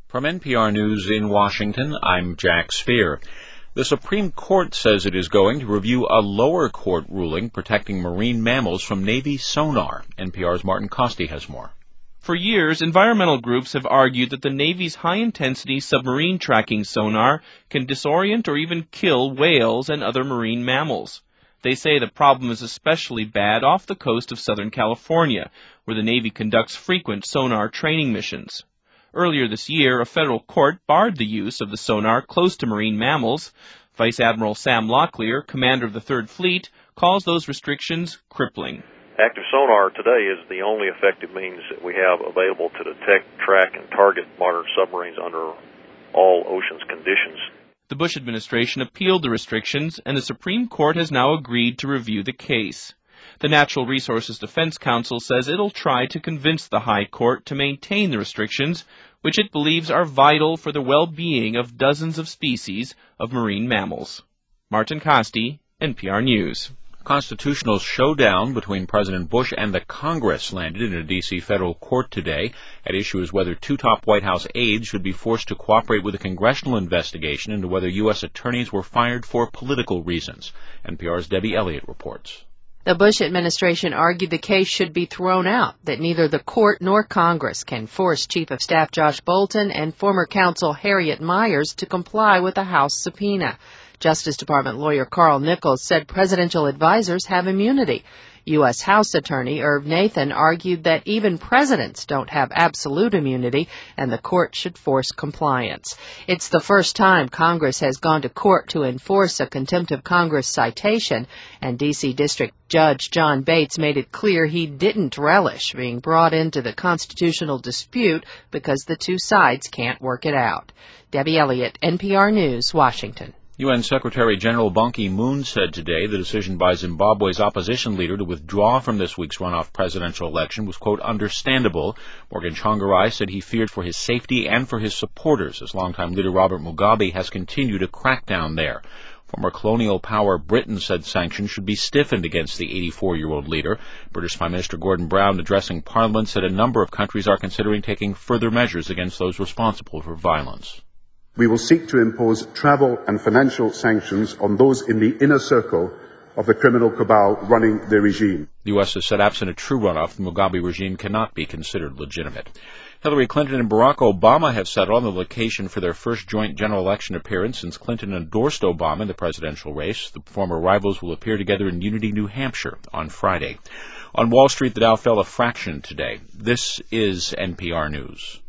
From NPR News in Washington, I'm Jack Speer. The Supreme Court says it is going to review a lower court ruling protecting marine mammals from Navy sonar. NPR's Martin Costi has more. For years, environmental groups have argued that the Navy's high-intensity submarine tracking sonar can disorient or even kill whales and other marine mammals. They say the problem is especially bad off the coast of Southern California, where the Navy conducts frequent sonar training missions. Earlier this year, a federal court barred the use of the sonar close to marine mammals. Vice Admiral Sam Locklear, commander of the Third Fleet, calls those restrictions crippling. Active sonar today is the only effective means that we have available to detect, track, and target modern submarines under all oceans conditions. The Bush administration appealed the restrictions, and the Supreme Court has now agreed to review the case. The Natural Resources Defense Council says it'll try to convince the High Court to maintain the restrictions, which it believes are vital for the well-being of dozens of species of marine mammals. Martin Costi, NPR News. A constitutional showdown between President Bush and the Congress landed in a D.C. federal court today. At issue is whether two top White House aides should be forced to cooperate with a congressional investigation into whether U.S. attorneys were fired for political reasons. NPR's Debbie Elliott reports. The Bush administration argued the case should be thrown out, that neither the court nor Congress can force Chief of Staff Josh Bolten and former counsel Harriet Miers to comply with a House subpoena. Justice Department lawyer Carl Nichols said presidential advisors have immunity. U.S. House Attorney Irv Nathan argued that even presidents don't have absolute immunity and the court should force compliance. It's the first time Congress has gone to court to enforce a contempt of Congress citation, and D.C. District Judge John Bates made it clear he didn't relish being brought into the constitutional dispute because the two sides can't work it out. Debbie Elliott, NPR News, Washington. UN Secretary General Ban Ki-moon said today the decision by Zimbabwe's opposition leader to withdraw from this week's runoff presidential election was, quote, understandable. Morgan Tsvangirai said he feared for his safety and for his supporters as longtime leader Robert Mugabe has continued a crackdown there. Former colonial power Britain said sanctions should be stiffened against the 84-year-old leader. British Prime Minister Gordon Brown, addressing Parliament, said a number of countries are considering taking further measures against those responsible for violence. We will seek to impose travel and financial sanctions on those in the inner circle of the criminal cabal running the regime. The U.S. has said absent a true runoff, the Mugabe regime cannot be considered legitimate. Hillary Clinton and Barack Obama have settled on the location for their first joint general election appearance since Clinton endorsed Obama in the presidential race. The former rivals will appear together in Unity, New Hampshire on Friday. On Wall Street, the Dow fell a fraction today. This is NPR News.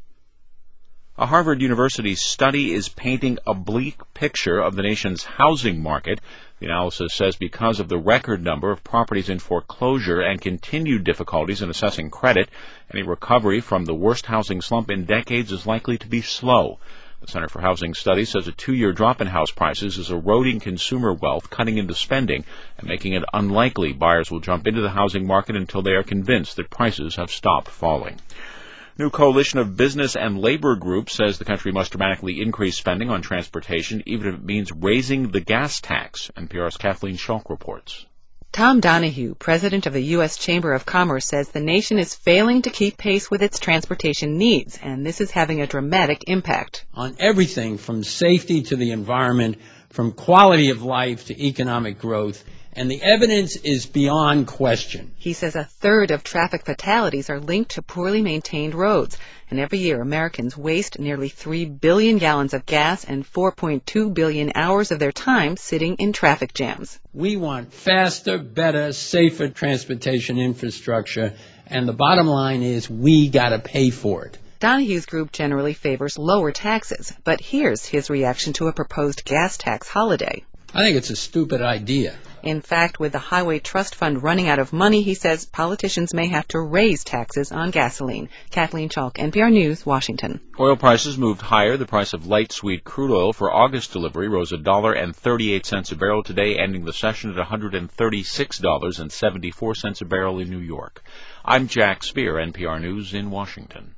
A Harvard University study is painting a bleak picture of the nation's housing market. The analysis says because of the record number of properties in foreclosure and continued difficulties in assessing credit, any recovery from the worst housing slump in decades is likely to be slow. The Center for Housing Studies says a 2-year drop in house prices is eroding consumer wealth, cutting into spending, and making it unlikely buyers will jump into the housing market until they are convinced that prices have stopped falling. New coalition of business and labor groups says the country must dramatically increase spending on transportation, even if it means raising the gas tax. NPR's Kathleen Schulk reports. Tom Donahue, president of the U.S. Chamber of Commerce, says the nation is failing to keep pace with its transportation needs, and this is having a dramatic impact. On everything from safety to the environment, from quality of life to economic growth, and the evidence is beyond question. He says a third of traffic fatalities are linked to poorly maintained roads, and every year Americans waste nearly 3 billion gallons of gas and 4.2 billion hours of their time sitting in traffic jams. We want faster, better, safer transportation infrastructure, and the bottom line is we gotta pay for it. Donahue's group generally favors lower taxes, but here's his reaction to a proposed gas tax holiday. I think it's a stupid idea. In fact, with the Highway Trust Fund running out of money, he says politicians may have to raise taxes on gasoline. Kathleen Schulk, NPR News, Washington. Oil prices moved higher. The price of light sweet crude oil for August delivery rose $1.38 a barrel today, ending the session at $136.74 a barrel in New York. I'm Jack Speer, NPR News in Washington.